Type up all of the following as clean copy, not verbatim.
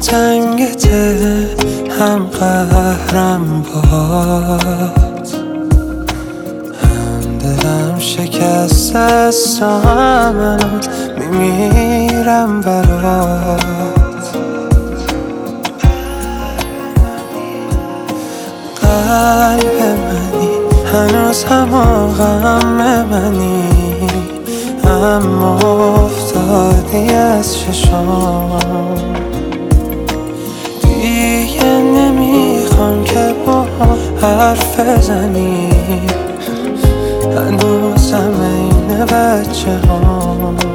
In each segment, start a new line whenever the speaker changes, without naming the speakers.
تنگ دل هم قهرم باد، هم دلم شکست است و هم میمیرم برات. قلب منی هنوز هم غم منی، اما افتادی از چشام. دیگه نمیخوام که با حرف بزنی، هنوزم این بچه ها.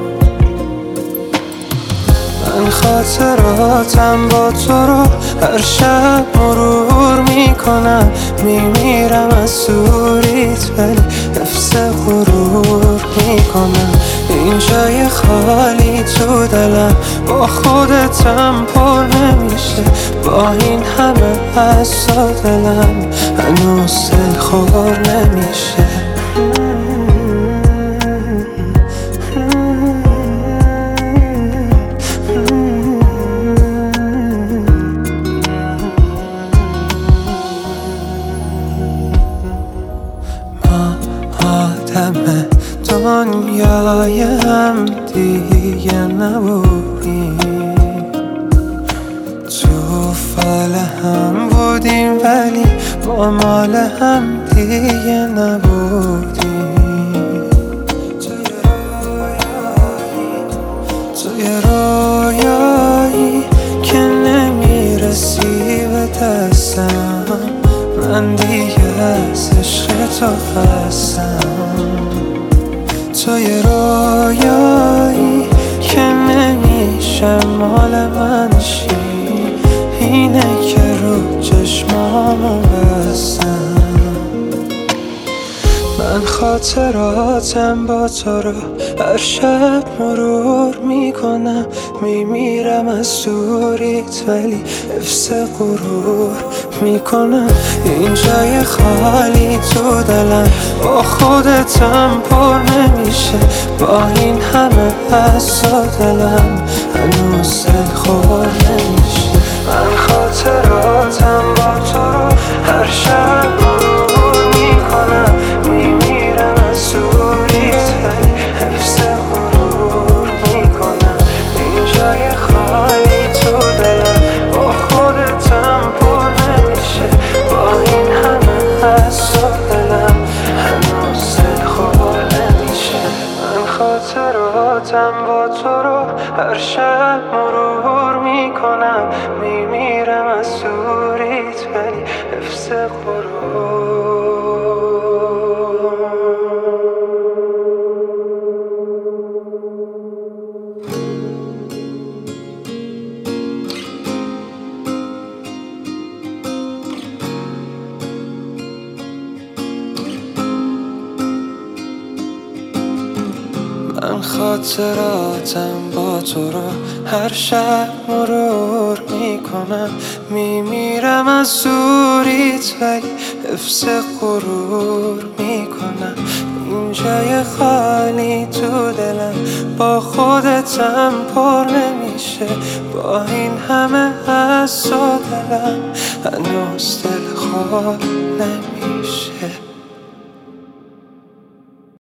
من خاطراتم با تو رو هر شب مرور میکنم، میمیرم از دوریت ولی حفظ غرور میکنم. این جای خالی تو دلم با خودتم پر نمیشه، با این همه از دلم هنوز دلخور نمیشه. آدم دنیای هم دیگه نبودیم، تو فال هم بودیم ولی ما مال هم دیگه نبودیم. توی رویایی که نمیرسی به دستم، من دیگه از عشق تو خستم. توی رویایی که نمیشه مال من شی، اینه که رو چشمامو بستم. من خاطراتم با تو رو هر شب مرور میکنم، میمیرم از دوریت ولی حفظ غرور میکنم. این جای خالی تو دلم با خودتم پر نمیشه، با این همه از دلم هنوز دلخور نمیشه. من خاطراتم با تو رو هر شب مرور میکنم، میمیرم از دوریت ولی حفظ غرور میکنم. این جای خالی تو دلم با خودتم پر نمیشه، با این همه از دلم هنوز دلخور نمیشه. من خاطراتم با تو رو هر شب مرور میکنم، میمیرم از دوریت ولی حفظ غرور. من خاطراتم با تو رو هر شب مرور میکنم، میمیرم از دوریت ولی حفظ غرور میکنم. این جای خالی تو دلم با خودتم پر نمیشه، با این همه از دلم هنوز دلخور نمیشه.